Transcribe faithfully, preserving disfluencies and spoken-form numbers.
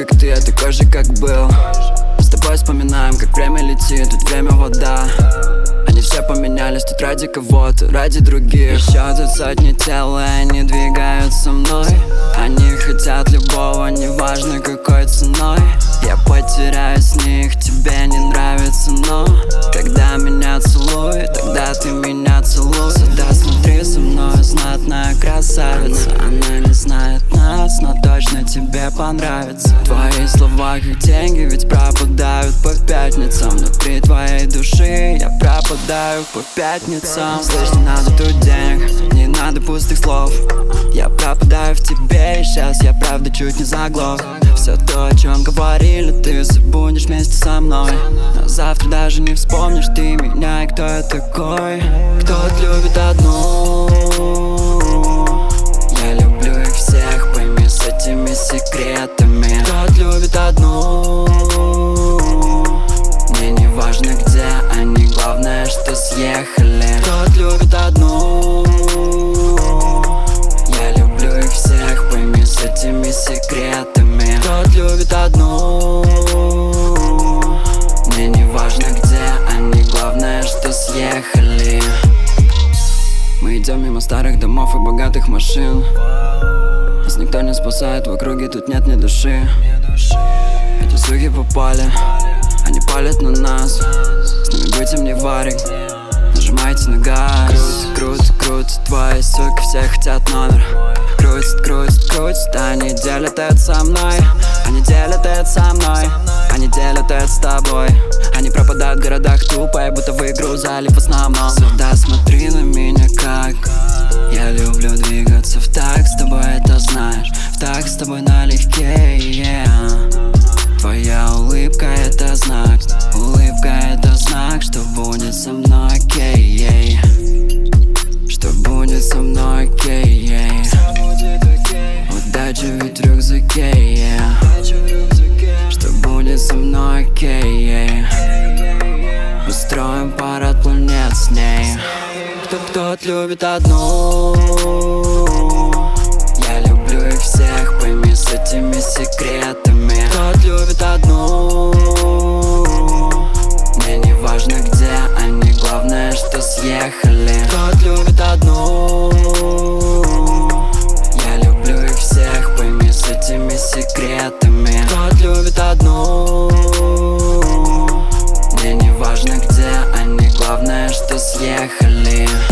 Только ты, я такой же, как был. Мы с тобой вспоминаем, как время летит, ведь время вода. Они все поменялись тут ради кого-то, ради других. Еще тут сотни тел, и они двигаются мной. Они хотят любого, неважно какой ценой. Я потеряю с них, тебе не нравится, но когда меня целует, тогда ты меня целуй. Сюда смотри со мной, знатная красавица. Она не знает нас, но точно тебе понравится. Твои слова как деньги, ведь пропадают по пятницам. Внутри твоей души я пропадаю по пятницам. Слышь, не надо тут денег, не надо пустых слов. Я пропадаю в тебе, и сейчас я правда чуть не заглох. Все то, о чем говорили, ты забудешь вместе со мной. Но завтра даже не вспомнишь ты меня и кто я такой. Кто-то любит одну, я люблю их всех, пойми с этими секретами. Кто-то любит одну, мне не важно где они, главное, что съехали. Кто-то любит одну, я люблю их всех, пойми с этими секретами. Кто-то любит одну, мне не важно где они, главное, что съехали. Мы идем мимо старых домов и богатых машин. Нас никто не спасает, в округе тут нет ни души. Эти суки попали, они палят на нас. С ними быть им не варик, нажимайте на газ. Крут, крут, крут, твои суки все хотят номер. Крутят, крутят, крутят, они делят это со мной. Они делят это со мной, они делят это с тобой. Они пропадают в городах тупо, и будто в игру залив в основном. Сюда смотри на меня как я люблю двигаться в такт с тобой, это знаешь. В такт с тобой налегке, yeah. Твоя улыбка это знак, улыбка это знак, что будет со мной, окей, yeah. Что будет со мной, окей, yeah. Удача ведь в рюкзаке, yeah. Что будет со мной, окей, yeah. Устроим парад планет с ней. Кто-то любит одну, я люблю их всех, пойми с этими секретами. Кто-то любит одну, мне не важно где они, главное, что съехали. Кто-то любит одну, я люблю их всех, пойми с этими секретами. Кто-то любит одну, мне не важно где они, главное, что съехали.